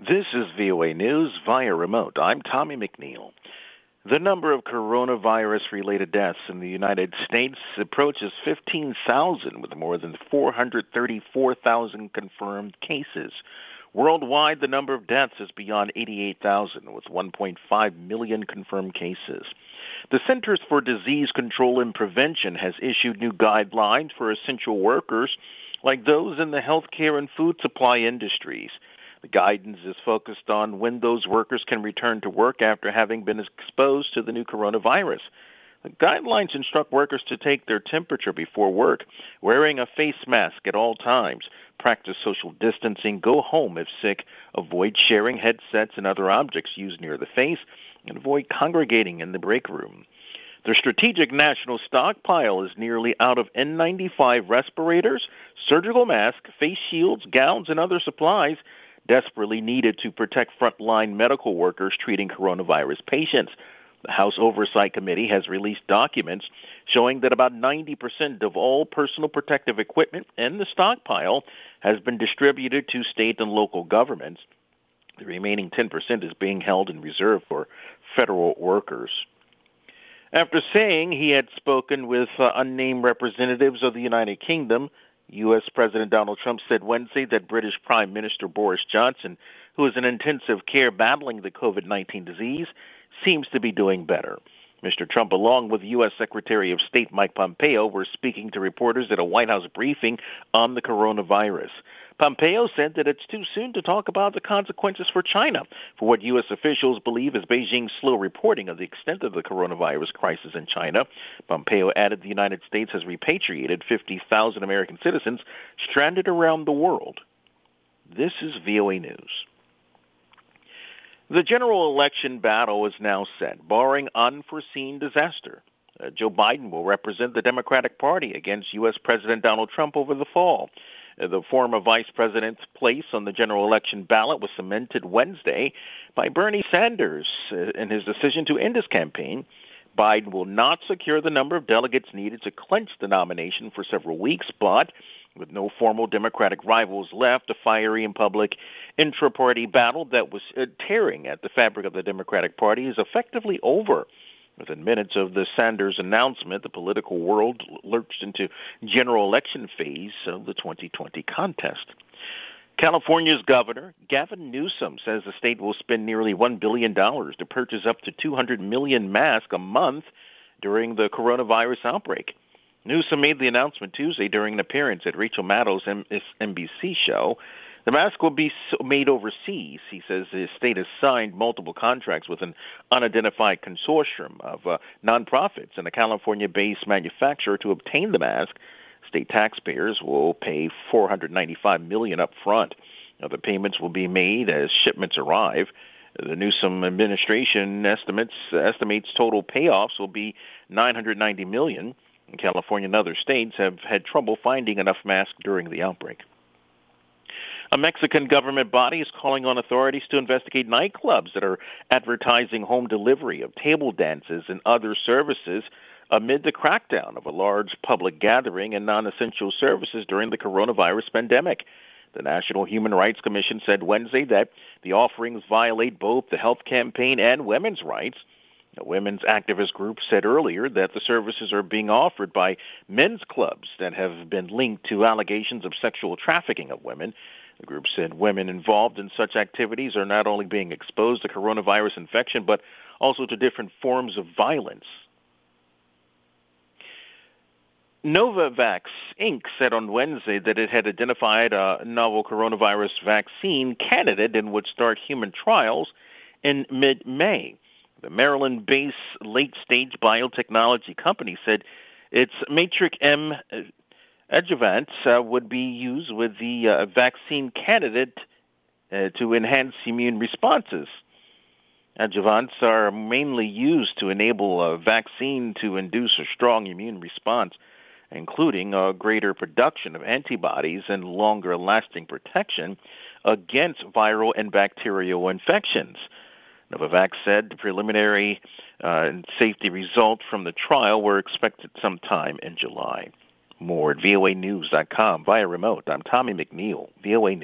This is VOA News via remote. I'm Tommy McNeil. The number of coronavirus-related deaths in the United States approaches 15,000, with more than 434,000 confirmed cases. Worldwide, the number of deaths is beyond 88,000, with 1.5 million confirmed cases. The Centers for Disease Control and Prevention has issued new guidelines for essential workers like those in the healthcare and food supply industries. The guidance is focused on when those workers can return to work after having been exposed to the new coronavirus. The guidelines instruct workers to take their temperature before work, wearing a face mask at all times, practice social distancing, go home if sick, avoid sharing headsets and other objects used near the face, and avoid congregating in the break room. The strategic national stockpile is nearly out of N95 respirators, surgical masks, face shields, gowns, and other supplies desperately needed to protect frontline medical workers treating coronavirus patients. The House Oversight Committee has released documents showing that about 90% of all personal protective equipment in the stockpile has been distributed to state and local governments. The remaining 10% is being held in reserve for federal workers. After saying he had spoken with unnamed representatives of the United Kingdom, U.S. President Donald Trump said Wednesday that British Prime Minister Boris Johnson, who is in intensive care battling the COVID-19 disease, seems to be doing better. Mr. Trump, along with U.S. Secretary of State Mike Pompeo, were speaking to reporters at a White House briefing on the coronavirus. Pompeo said that it's too soon to talk about the consequences for China for what U.S. officials believe is Beijing's slow reporting of the extent of the coronavirus crisis in China. Pompeo added the United States has repatriated 50,000 American citizens stranded around the world. This is VOA News. The general election battle is now set, barring unforeseen disaster. Joe Biden will represent the Democratic Party against U.S. President Donald Trump over the fall. The former vice president's place on the general election ballot was cemented Wednesday by Bernie Sanders in his decision to end his campaign. Biden will not secure the number of delegates needed to clinch the nomination for several weeks, but with no formal Democratic rivals left, a fiery and public intra-party battle that was tearing at the fabric of the Democratic Party is effectively over. Within minutes of the Sanders announcement, the political world lurched into general election phase of the 2020 contest. California's Governor Gavin Newsom says the state will spend nearly $1 billion to purchase up to 200 million masks a month during the coronavirus outbreak. Newsom made the announcement Tuesday during an appearance at Rachel Maddow's NBC show. The mask will be made overseas. He says the state has signed multiple contracts with an unidentified consortium of nonprofits and a California-based manufacturer to obtain the mask. State taxpayers will pay $495 million up front. Now, the payments will be made as shipments arrive. The Newsom administration estimates total payoffs will be $990 million. California and other states have had trouble finding enough masks during the outbreak. A Mexican government body is calling on authorities to investigate nightclubs that are advertising home delivery of table dances and other services amid the crackdown of a large public gathering and non-essential services during the coronavirus pandemic. The National Human Rights Commission said Wednesday that the offerings violate both the health campaign and women's rights. A women's activist group said earlier that the services are being offered by men's clubs that have been linked to allegations of sexual trafficking of women. The group said women involved in such activities are not only being exposed to coronavirus infection, but also to different forms of violence. Novavax, Inc. said on Wednesday that it had identified a novel coronavirus vaccine candidate and would start human trials in mid-May. The Maryland-based late-stage biotechnology company said its Matrix-M adjuvant would be used with the vaccine candidate to enhance immune responses. Adjuvants are mainly used to enable a vaccine to induce a strong immune response, including a greater production of antibodies and longer-lasting protection against viral and bacterial infections. Novavax said the preliminary safety results from the trial were expected sometime in July. More at voanews.com via remote. I'm Tommy McNeil, VOA News.